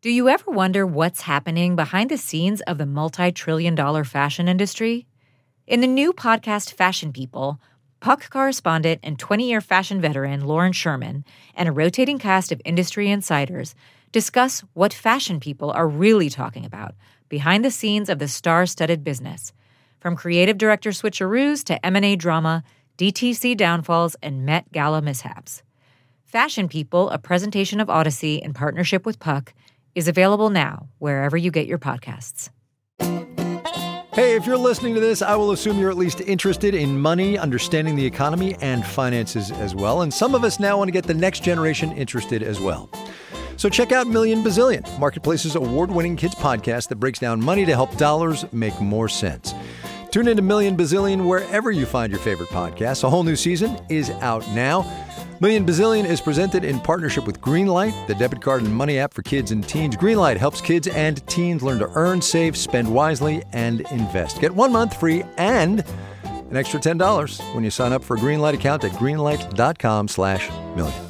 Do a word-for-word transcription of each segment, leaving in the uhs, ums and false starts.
Do you ever wonder what's happening behind the scenes of the multi-trillion dollar fashion industry? In the new podcast Fashion People, Puck correspondent and twenty-year fashion veteran Lauren Sherman and a rotating cast of industry insiders discuss what fashion people are really talking about behind the scenes of the star-studded business, from creative director switcheroos to M and A drama, D T C downfalls, and Met Gala mishaps. Fashion People, a presentation of Odyssey in partnership with Puck, is available now wherever you get your podcasts. Hey, if you're listening to this, I will assume you're at least interested in money, understanding the economy, and finances as well. And some of us now want to get the next generation interested as well. So check out Million Bazillion, Marketplace's award-winning kids podcast that breaks down money to help dollars make more sense. Tune into Million Bazillion wherever you find your favorite podcasts. A whole new season is out now. Million Bazillion is presented in partnership with Greenlight, the debit card and money app for kids and teens. Greenlight helps kids and teens learn to earn, save, spend wisely, and invest. Get one month free and an extra ten dollars when you sign up for a Greenlight account at greenlight.com slash million.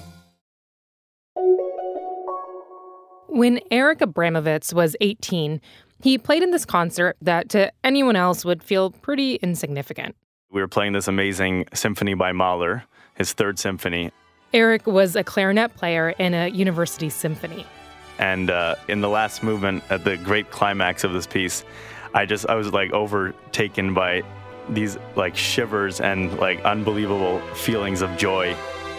When Eric Abramovitz was eighteen, he played in this concert that to anyone else would feel pretty insignificant. We were playing this amazing symphony by Mahler, his third symphony. Eric was a clarinet player in a university symphony. And uh, in the last movement, at the great climax of this piece, I just, I was like overtaken by these like shivers and like unbelievable feelings of joy.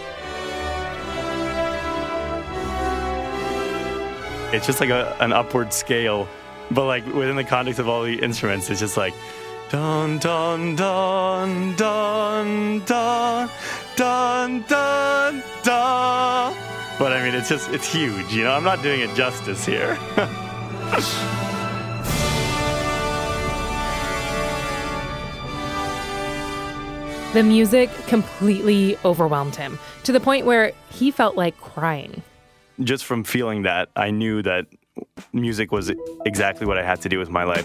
It's just like a, an upward scale, but like within the context of all the instruments, it's just like dun dun dun dun dun dun dun dun. But I mean, it's just it's huge, you know. I'm not doing it justice here. The music completely overwhelmed him to the point where he felt like crying. Just from feeling that, I knew that music was exactly what I had to do with my life.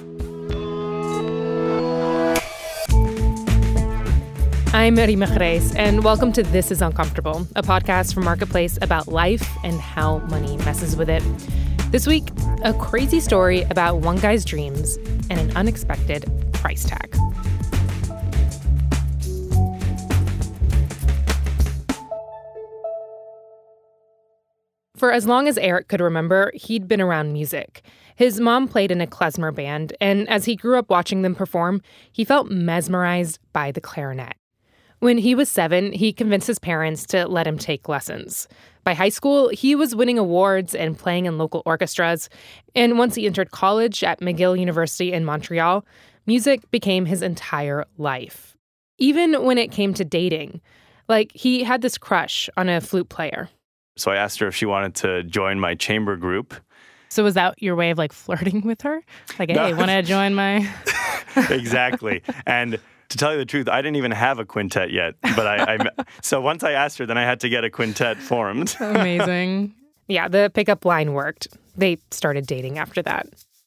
I'm Rima Jerez, and welcome to This is Uncomfortable, a podcast from Marketplace about life and how money messes with it. This week, a crazy story about one guy's dreams and an unexpected price tag. For as long as Eric could remember, he'd been around music. His mom played in a klezmer band, and as he grew up watching them perform, he felt mesmerized by the clarinet. When he was seven, he convinced his parents to let him take lessons. By high school, he was winning awards and playing in local orchestras, and once he entered college at McGill University in Montreal, music became his entire life. Even when it came to dating, like he had this crush on a flute player. So I asked her if she wanted to join my chamber group. So was that your way of like flirting with her? Like, hey, want to join my... Exactly. And to tell you the truth, I didn't even have a quintet yet. But I, I so once I asked her, then I had to get a quintet formed. Amazing. Yeah, the pickup line worked. They started dating after that.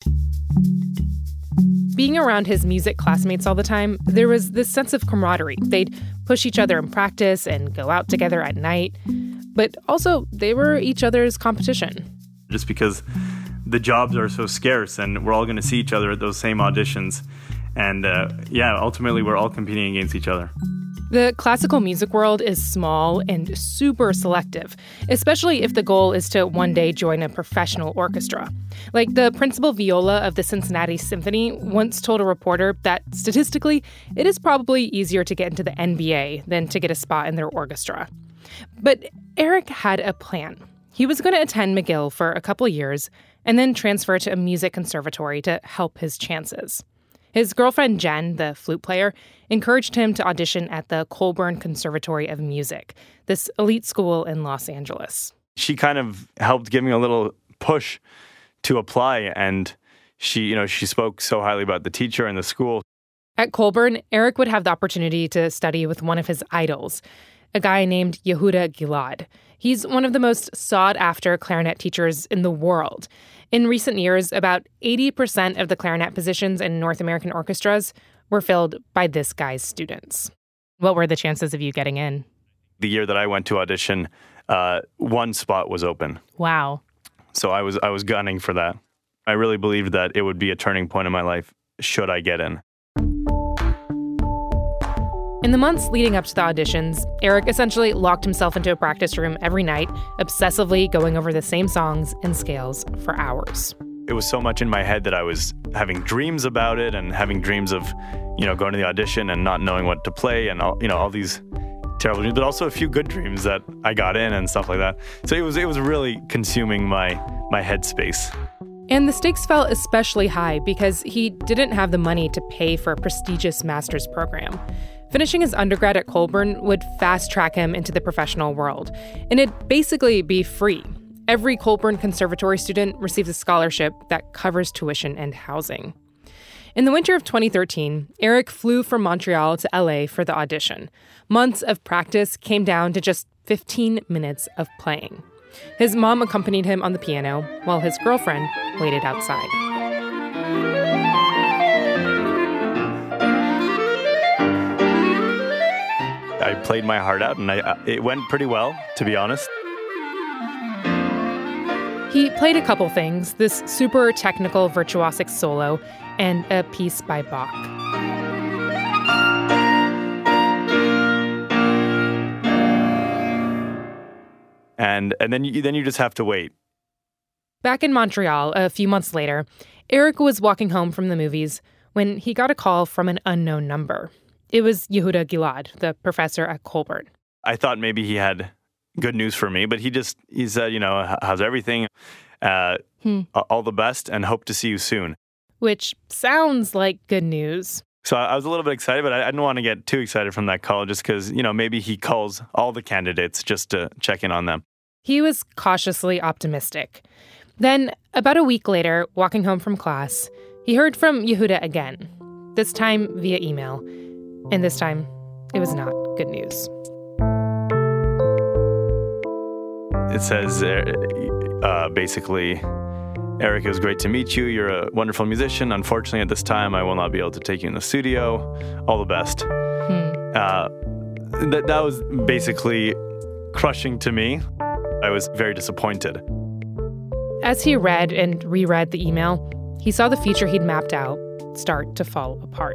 Being around his music classmates all the time, there was this sense of camaraderie. They'd push each other in practice and go out together at night. But also, they were each other's competition. Just because the jobs are so scarce and we're all going to see each other at those same auditions. And uh, yeah, ultimately, we're all competing against each other. The classical music world is small and super selective, especially if the goal is to one day join a professional orchestra. Like the principal viola of the Cincinnati Symphony once told a reporter that statistically, it is probably easier to get into the N B A than to get a spot in their orchestra. But Eric had a plan. He was going to attend McGill for a couple of years and then transfer to a music conservatory to help his chances. His girlfriend, Jen, the flute player, encouraged him to audition at the Colburn Conservatory of Music, this elite school in Los Angeles. She kind of helped give me a little push to apply, and she, you know, she spoke so highly about the teacher and the school. At Colburn, Eric would have the opportunity to study with one of his idols, a guy named Yehuda Gilad. He's one of the most sought-after clarinet teachers in the world. In recent years, about eighty percent of the clarinet positions in North American orchestras were filled by this guy's students. What were the chances of you getting in? The year that I went to audition, uh, one spot was open. Wow. So I was I was gunning for that. I really believed that it would be a turning point in my life should I get in. In the months leading up to the auditions, Eric essentially locked himself into a practice room every night, obsessively going over the same songs and scales for hours. It was so much in my head that I was having dreams about it and having dreams of, you know, going to the audition and not knowing what to play and all, you know, all these terrible dreams, but also a few good dreams that I got in and stuff like that. So it was it was really consuming my my headspace. And the stakes felt especially high because he didn't have the money to pay for a prestigious master's program. Finishing his undergrad at Colburn would fast-track him into the professional world, and it'd basically be free. Every Colburn Conservatory student receives a scholarship that covers tuition and housing. In the winter of twenty thirteen, Eric flew from Montreal to L A for the audition. Months of practice came down to just fifteen minutes of playing. His mom accompanied him on the piano while his girlfriend waited outside. I played my heart out, and I, it went pretty well, to be honest. He played a couple things, this super technical virtuosic solo and a piece by Bach. And and then you, then you just have to wait. Back in Montreal, a few months later, Eric was walking home from the movies when he got a call from an unknown number. It was Yehuda Gilad, the professor at Colburn. I thought maybe he had good news for me, but he just, he said, you know, how's everything? Uh, hmm. All the best and hope to see you soon. Which sounds like good news. So I was a little bit excited, but I didn't want to get too excited from that call just because, you know, maybe he calls all the candidates just to check in on them. He was cautiously optimistic. Then, about a week later, walking home from class, he heard from Yehuda again, this time via email. And this time, it was not good news. It says, uh, basically, Eric, it was great to meet you. You're a wonderful musician. Unfortunately, at this time, I will not be able to take you in the studio. All the best. Hmm. Uh, that, that was basically crushing to me. I was very disappointed. As he read and reread the email, he saw the future he'd mapped out start to fall apart.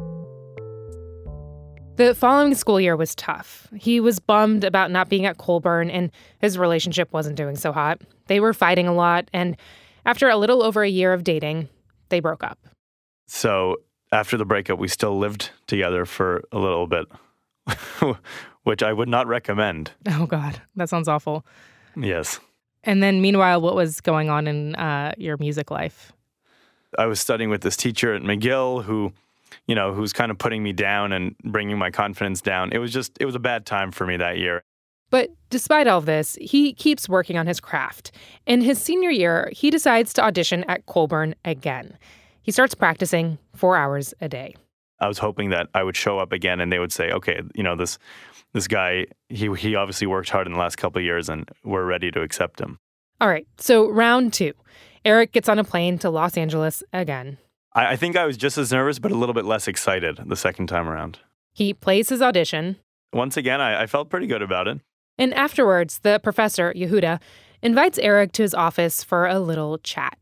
The following school year was tough. He was bummed about not being at Colburn, and his relationship wasn't doing so hot. They were fighting a lot, and after a little over a year of dating, they broke up. So after the breakup, we still lived together for a little bit, which I would not recommend. Oh, God. That sounds awful. Yes. And then meanwhile, what was going on in uh, your music life? I was studying with this teacher at McGill who, you know, who's kind of putting me down and bringing my confidence down. It was just, it was a bad time for me that year. But despite all this, he keeps working on his craft. In his senior year, he decides to audition at Colburn again. He starts practicing four hours a day. I was hoping that I would show up again and they would say, okay, you know, this this guy, he he obviously worked hard in the last couple of years and we're ready to accept him. All right, so round two. Eric gets on a plane to Los Angeles again. I, I think I was just as nervous, but a little bit less excited the second time around. He plays his audition. Once again, I, I felt pretty good about it. And afterwards, the professor, Yehuda, invites Eric to his office for a little chat.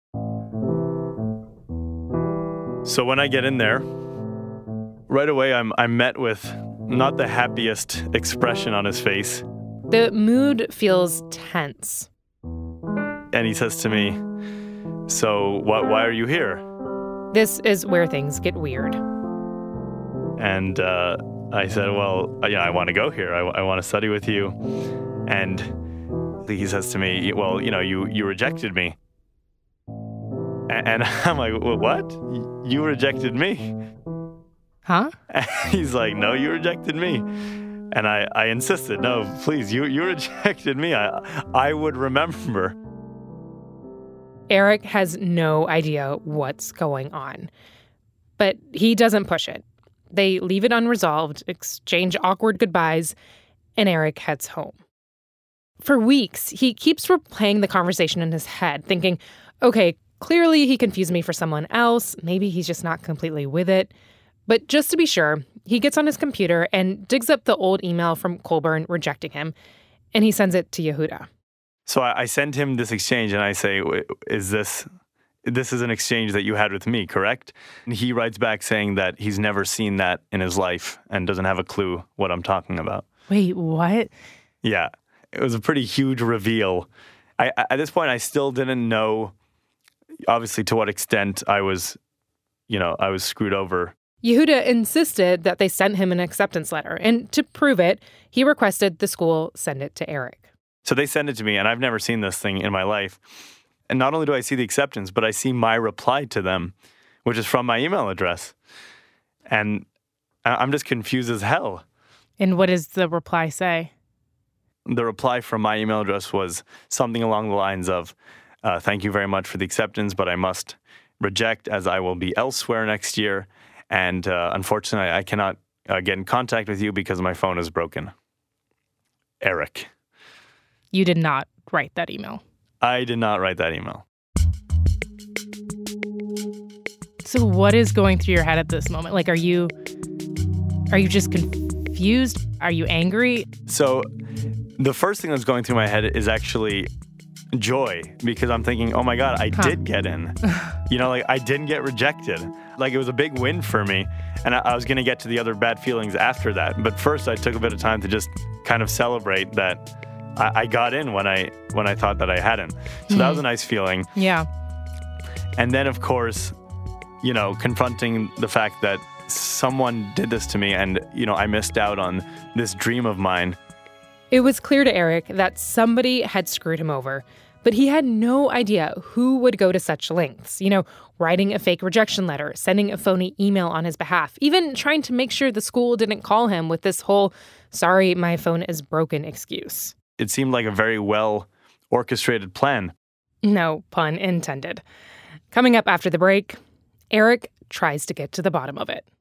So when I get in there, right away I'm I'm met with not the happiest expression on his face. The mood feels tense. And he says to me, so wh- why are you here? This is where things get weird. And uh, I said, well, you know, I want to go here. I, I want to study with you. And he says to me, well, you know, you, you rejected me. And, and I'm like, well, what? You rejected me? Huh? And he's like, no, you rejected me. And I, I insisted, no, please, you, you rejected me. I, I would remember. Eric has no idea what's going on. But he doesn't push it. They leave it unresolved, exchange awkward goodbyes, and Eric heads home. For weeks, he keeps replaying the conversation in his head, thinking, okay, clearly he confused me for someone else. Maybe he's just not completely with it. But just to be sure, he gets on his computer and digs up the old email from Colburn rejecting him, and he sends it to Yehuda. So I, I send him this exchange and I say, is this, this is an exchange that you had with me, correct? And he writes back saying that he's never seen that in his life and doesn't have a clue what I'm talking about. Wait, what? Yeah, it was a pretty huge reveal. I, at this point, I still didn't know, obviously, to what extent I was, you know, I was screwed over. Yehuda insisted that they sent him an acceptance letter, and to prove it, he requested the school send it to Eric. So they send it to me, and I've never seen this thing in my life. And not only do I see the acceptance, but I see my reply to them, which is from my email address. And I'm just confused as hell. And what does the reply say? The reply from my email address was something along the lines of, uh, thank you very much for the acceptance, but I must reject as I will be elsewhere next year. And uh, unfortunately, I cannot uh, get in contact with you because my phone is broken. Eric. You did not write that email. I did not write that email. So what is going through your head at this moment? Like, are you, are you just confused? Are you angry? So the first thing that's going through my head is actually joy, because I'm thinking, oh my God, I huh. did get in. You know, like I didn't get rejected. Like it was a big win for me. And I, I was going to get to the other bad feelings after that. But first I took a bit of time to just kind of celebrate that I, I got in when I when I thought that I hadn't. So mm. that was a nice feeling. Yeah. And then, of course, you know, confronting the fact that someone did this to me and, you know, I missed out on this dream of mine. It was clear to Eric that somebody had screwed him over, but he had no idea who would go to such lengths. You know, writing a fake rejection letter, sending a phony email on his behalf, even trying to make sure the school didn't call him with this whole, sorry, my phone is broken excuse. It seemed like a very well orchestrated plan. No pun intended. Coming up after the break, Eric tries to get to the bottom of it.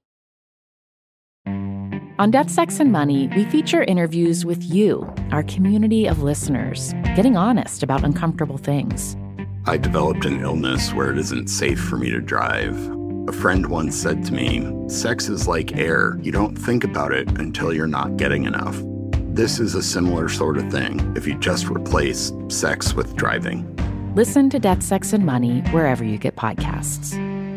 On Death, Sex, and Money, we feature interviews with you, our community of listeners, getting honest about uncomfortable things. I developed an illness where it isn't safe for me to drive. A friend once said to me, sex is like air. You don't think about it until you're not getting enough. This is a similar sort of thing if you just replace sex with driving. Listen to Death, Sex, and Money wherever you get podcasts.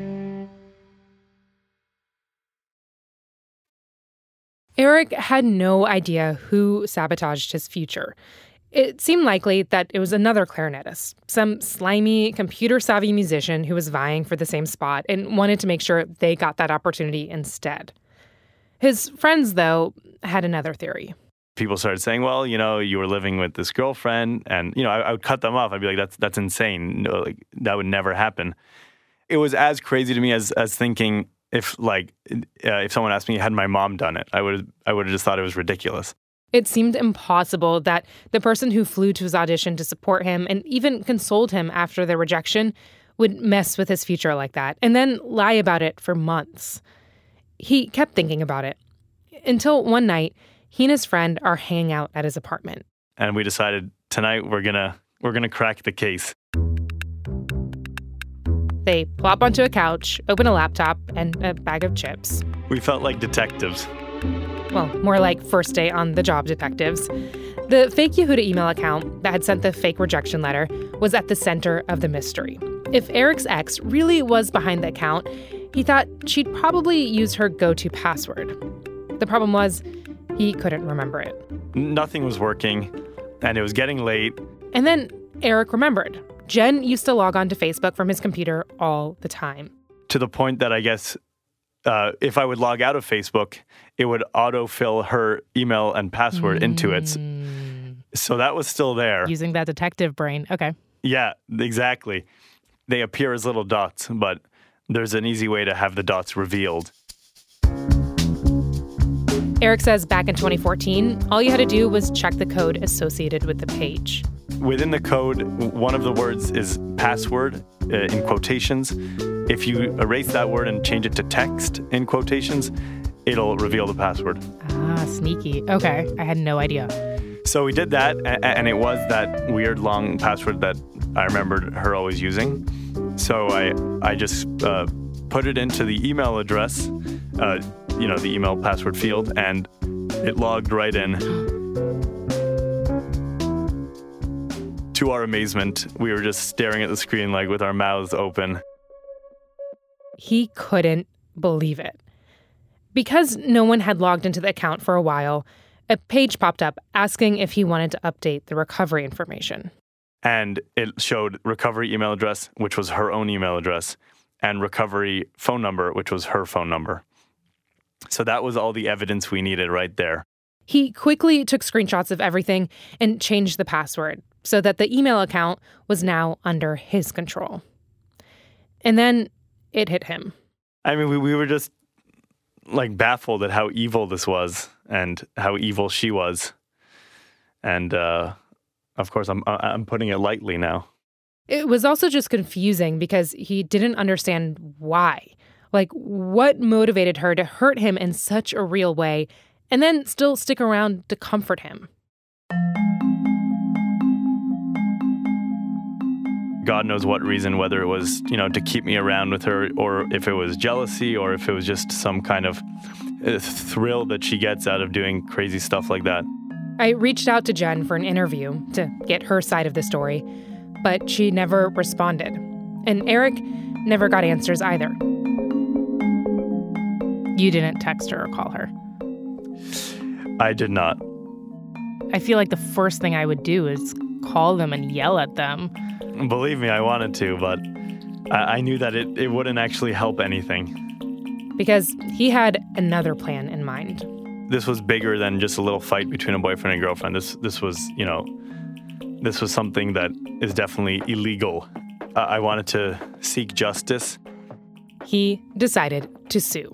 Eric had no idea who sabotaged his future. It seemed likely that it was another clarinetist, some slimy, computer-savvy musician who was vying for the same spot and wanted to make sure they got that opportunity instead. His friends, though, had another theory. People started saying, well, you know, you were living with this girlfriend, and, you know, I, I would cut them off. I'd be like, that's that's insane. No, like, that would never happen. It was as crazy to me as as thinking if, like, uh, if someone asked me, had my mom done it, I would I would have just thought it was ridiculous. It seemed impossible that the person who flew to his audition to support him and even consoled him after the rejection would mess with his future like that and then lie about it for months. He kept thinking about it until one night, he and his friend are hanging out at his apartment. And we decided tonight we're gonna we're gonna crack the case. They plop onto a couch, open a laptop, and a bag of chips. We felt like detectives. Well, more like first day on the job detectives. The fake Yehuda email account that had sent the fake rejection letter was at the center of the mystery. If Eric's ex really was behind the account, he thought she'd probably use her go-to password. The problem was, he couldn't remember it. Nothing was working, and it was getting late. And then Eric remembered. Jen used to log on to Facebook from his computer all the time. To the point that I guess uh, if I would log out of Facebook, it would autofill her email and password mm. into it. So that was still there. Using that detective brain. Okay. Yeah, exactly. They appear as little dots, but there's an easy way to have the dots revealed. Eric says back in twenty fourteen, all you had to do was check the code associated with the page. Within the code, one of the words is password uh, in quotations. If you erase that word and change it to text in quotations, it'll reveal the password. Ah, sneaky. Okay, I had no idea. So we did that, and it was that weird long password that I remembered her always using. So I I just uh, put it into the email address, uh, you know, the email password field, and it logged right in. to our amazement, we were just staring at the screen like with our mouths open. He couldn't believe it. Because no one had logged into the account for a while, a page popped up asking if he wanted to update the recovery information. And it showed recovery email address, which was her own email address, and recovery phone number, which was her phone number. So that was all the evidence we needed right there. He quickly took screenshots of everything and changed the password so that the email account was now under his control. And then it hit him. I mean, we, we were just like baffled at how evil this was and how evil she was. And uh, of course, I'm I'm putting it lightly now. It was also just confusing because he didn't understand why. Like, what motivated her to hurt him in such a real way and then still stick around to comfort him? God knows what reason, whether it was, you know, to keep me around with her, or if it was jealousy, or if it was just some kind of thrill that she gets out of doing crazy stuff like that. I reached out to Jen for an interview to get her side of the story, but she never responded. And Eric never got answers either. You didn't text her or call her? I did not. I feel like the first thing I would do is call them and yell at them. Believe me, I wanted to, but I, I knew that it, it wouldn't actually help anything. Because he had another plan in mind. This was bigger than just a little fight between a boyfriend and girlfriend. This this was, you know, this was something that is definitely illegal. Uh, I wanted to seek justice. He decided to sue.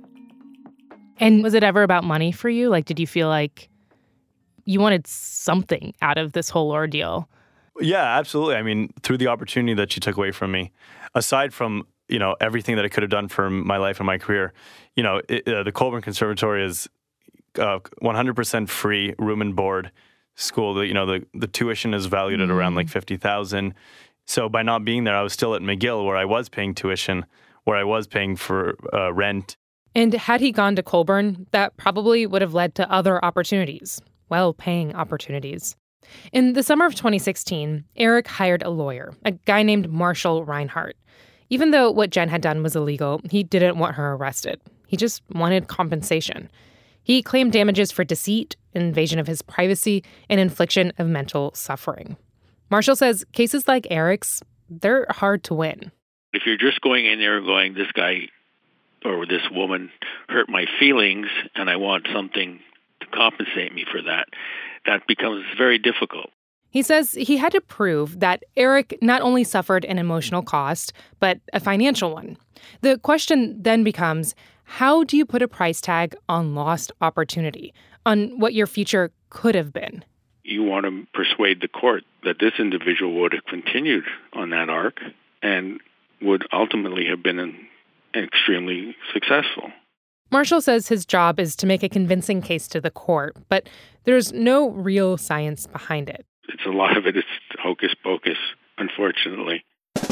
And was it ever about money for you? Like, did you feel like you wanted something out of this whole ordeal? Yeah, absolutely. I mean, through the opportunity that she took away from me, aside from, you know, everything that I could have done for my life and my career, you know, it, uh, the Colburn Conservatory is uh, one hundred percent free, room and board school. The, you know, the, the tuition is valued mm-hmm. at around like fifty thousand dollars. So by not being there, I was still at McGill, where I was paying tuition, where I was paying for uh, rent. And had he gone to Colburn, that probably would have led to other opportunities, well-paying opportunities. In the summer of twenty sixteen, Eric hired a lawyer, a guy named Marshall Reinhardt. Even though what Jen had done was illegal, he didn't want her arrested. He just wanted compensation. He claimed damages for deceit, invasion of his privacy, and infliction of mental suffering. Marshall says cases like Eric's, they're hard to win. If you're just going in there going, this guy or this woman hurt my feelings and I want something to compensate me for that, that becomes very difficult. He says he had to prove that Eric not only suffered an emotional cost, but a financial one. The question then becomes, how do you put a price tag on lost opportunity, on what your future could have been? You want to persuade the court that this individual would have continued on that arc and would ultimately have been an, extremely successful. Marshall says his job is to make a convincing case to the court, but there's no real science behind it. It's a lot of it is hocus pocus, unfortunately.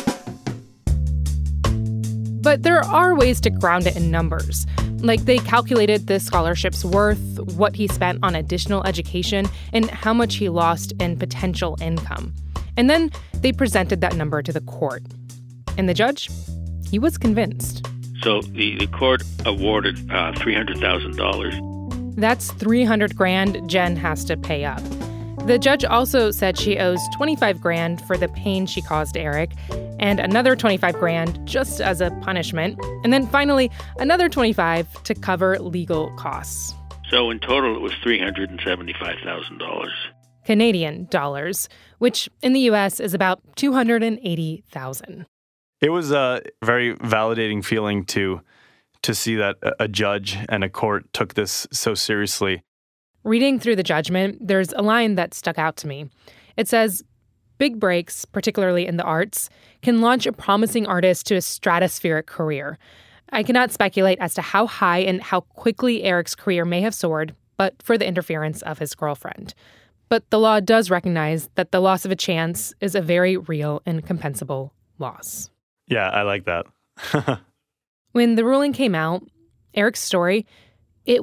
But there are ways to ground it in numbers. Like, they calculated the scholarship's worth, what he spent on additional education, and how much he lost in potential income. And then they presented that number to the court. And the judge, he was convinced. So the, the court awarded uh, three hundred thousand dollars. That's three hundred grand Jen has to pay up. The judge also said she owes twenty-five grand for the pain she caused Eric, and another twenty-five grand just as a punishment, and then finally another twenty-five to cover legal costs. So in total, it was three hundred seventy-five thousand dollars. Canadian dollars, which in the U S is about two hundred eighty thousand dollars. It was a very validating feeling to to see that a judge and a court took this so seriously. Reading through the judgment, there's a line that stuck out to me. It says, big breaks, particularly in the arts, can launch a promising artist to a stratospheric career. I cannot speculate as to how high and how quickly Eric's career may have soared, but for the interference of his girlfriend. But the law does recognize that the loss of a chance is a very real and compensable loss. Yeah, I like that. When the ruling came out, Eric's story, it went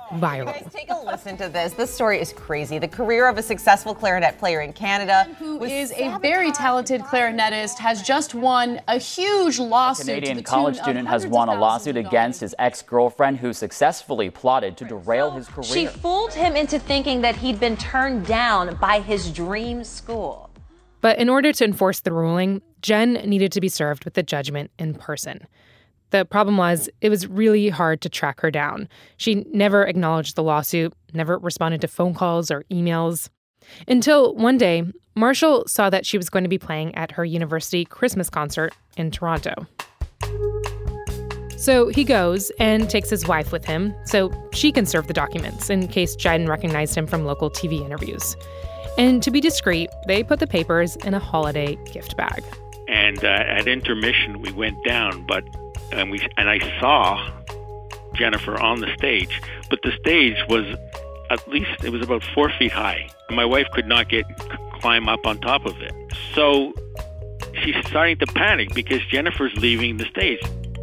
viral. Guys, take a listen to this. This story is crazy. The career of a successful clarinet player in Canada, who is a very talented clarinetist, has just won a huge lawsuit. A Canadian college student has won a lawsuit against his ex-girlfriend who successfully plotted to derail his career. She fooled him into thinking that he'd been turned down by his dream school. But in order to enforce the ruling, Jen needed to be served with the judgment in person. The problem was, it was really hard to track her down. She never acknowledged the lawsuit, never responded to phone calls or emails. Until one day, Marshall saw that she was going to be playing at her university Christmas concert in Toronto. So he goes and takes his wife with him so she can serve the documents in case Jen recognized him from local T V interviews. And to be discreet, they put the papers in a holiday gift bag. And uh, at intermission, we went down, but and we and I saw Jennifer on the stage, but the stage was at least it was about four feet high. My wife could not get climb up on top of it, so she's starting to panic because Jennifer's leaving the stage.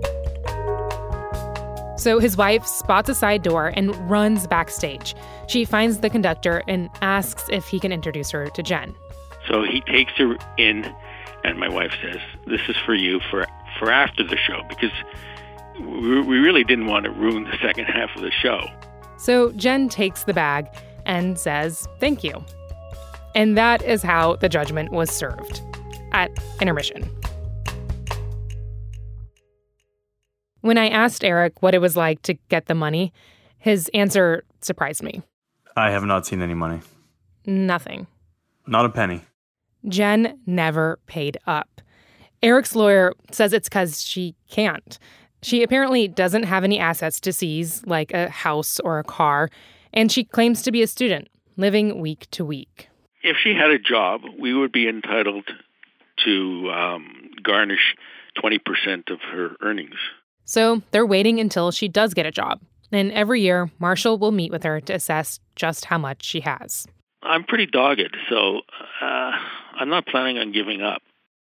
So his wife spots a side door and runs backstage. She finds the conductor and asks if he can introduce her to Jen. So he takes her in, and my wife says, "This is for you for for after the show," because we, we really didn't want to ruin the second half of the show. So Jen takes the bag and says, "Thank you." And that is how the judgment was served, at intermission. When I asked Eric what it was like to get the money, his answer surprised me. I have not seen any money. Nothing. Not a penny. Jen never paid up. Eric's lawyer says it's because she can't. She apparently doesn't have any assets to seize, like a house or a car, and she claims to be a student, living week to week. If she had a job, we would be entitled to um, garnish twenty percent of her earnings. So they're waiting until she does get a job. And every year, Marshall will meet with her to assess just how much she has. I'm pretty dogged, so uh, I'm not planning on giving up.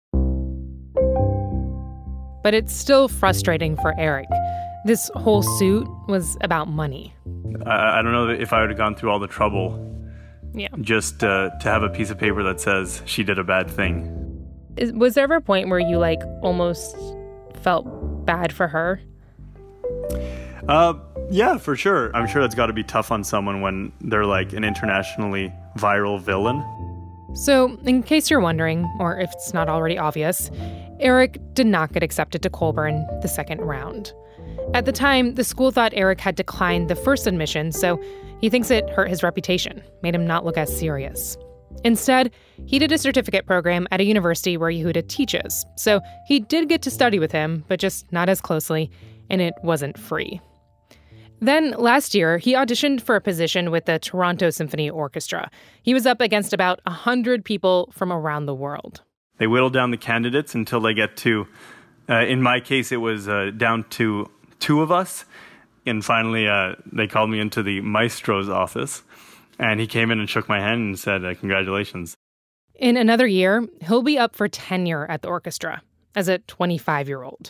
But it's still frustrating for Eric. This whole suit was about money. I, I don't know if I would have gone through all the trouble yeah. just uh, to have a piece of paper that says she did a bad thing. Is, was there ever a point where you, like, almost felt bad for her? Uh, yeah, for sure. I'm sure that's got to be tough on someone when they're like an internationally viral villain. So, in case you're wondering, or if it's not already obvious, Eric did not get accepted to Colburn the second round. At the time, the school thought Eric had declined the first admission, so he thinks it hurt his reputation, made him not look as serious. Instead, he did a certificate program at a university where Yehuda teaches, so he did get to study with him, but just not as closely, and it wasn't free. Then, last year, he auditioned for a position with the Toronto Symphony Orchestra. He was up against about one hundred people from around the world. They whittle down the candidates until they get to, uh, in my case, it was uh, down to two of us. And finally, uh, they called me into the maestro's office. And he came in and shook my hand and said, uh, congratulations. In another year, he'll be up for tenure at the orchestra as a twenty-five-year-old.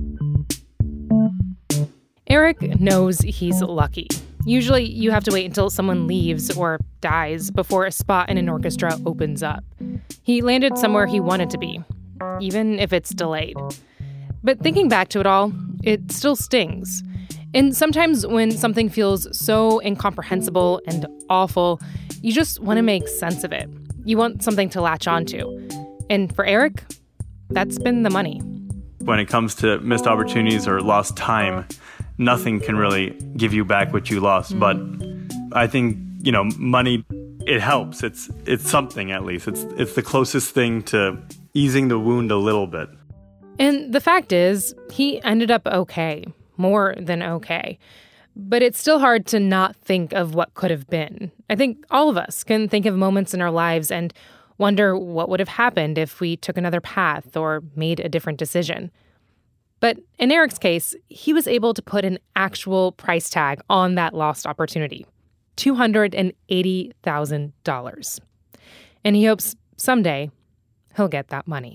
Eric knows he's lucky. Usually, you have to wait until someone leaves or dies before a spot in an orchestra opens up. He landed somewhere he wanted to be, even if it's delayed. But thinking back to it all, it still stings. And sometimes when something feels so incomprehensible and awful, you just want to make sense of it. You want something to latch onto. And for Eric, that's been the money. When it comes to missed opportunities or lost time, nothing can really give you back what you lost. Mm-hmm. But I think, you know, money, it helps. It's it's something at least. It's it's the closest thing to easing the wound a little bit. And the fact is, he ended up okay. More than okay. But it's still hard to not think of what could have been. I think all of us can think of moments in our lives and wonder what would have happened if we took another path or made a different decision. But in Eric's case, he was able to put an actual price tag on that lost opportunity, two hundred eighty thousand dollars. And he hopes someday he'll get that money.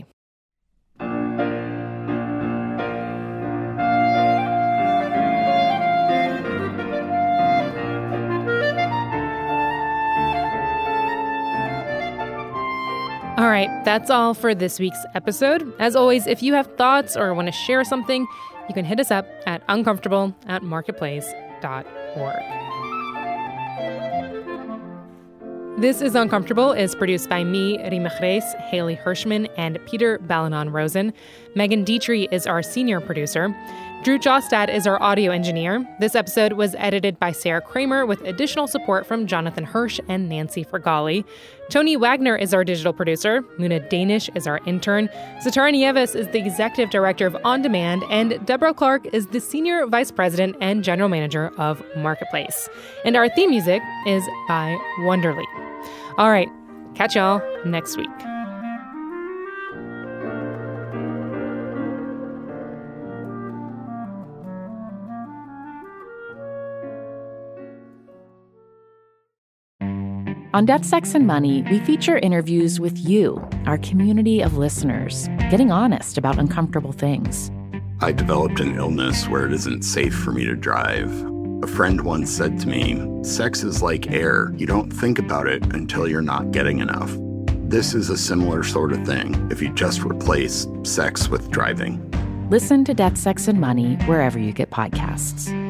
right, that's all for this week's episode. As always, if you have thoughts or want to share something, you can hit us up at uncomfortable at marketplace dot org. This is Uncomfortable is produced by me, Rima Chreis, Haley Hirschman, and Peter Balanon-Rosen. Megan Dietrich is our senior producer. Drew Jostad is our audio engineer. This episode was edited by Sarah Kramer with additional support from Jonathan Hirsch and Nancy Fergali. Tony Wagner is our digital producer. Luna Danish is our intern. Zatara Nieves is the executive director of On Demand, and Deborah Clark is the senior vice president and general manager of Marketplace. And our theme music is by Wonderly. All right, catch y'all next week. On Death, Sex, and Money, we feature interviews with you, our community of listeners, getting honest about uncomfortable things. I developed an illness where it isn't safe for me to drive. A friend once said to me, sex is like air. You don't think about it until you're not getting enough. This is a similar sort of thing if you just replace sex with driving. Listen to Death, Sex, and Money wherever you get podcasts.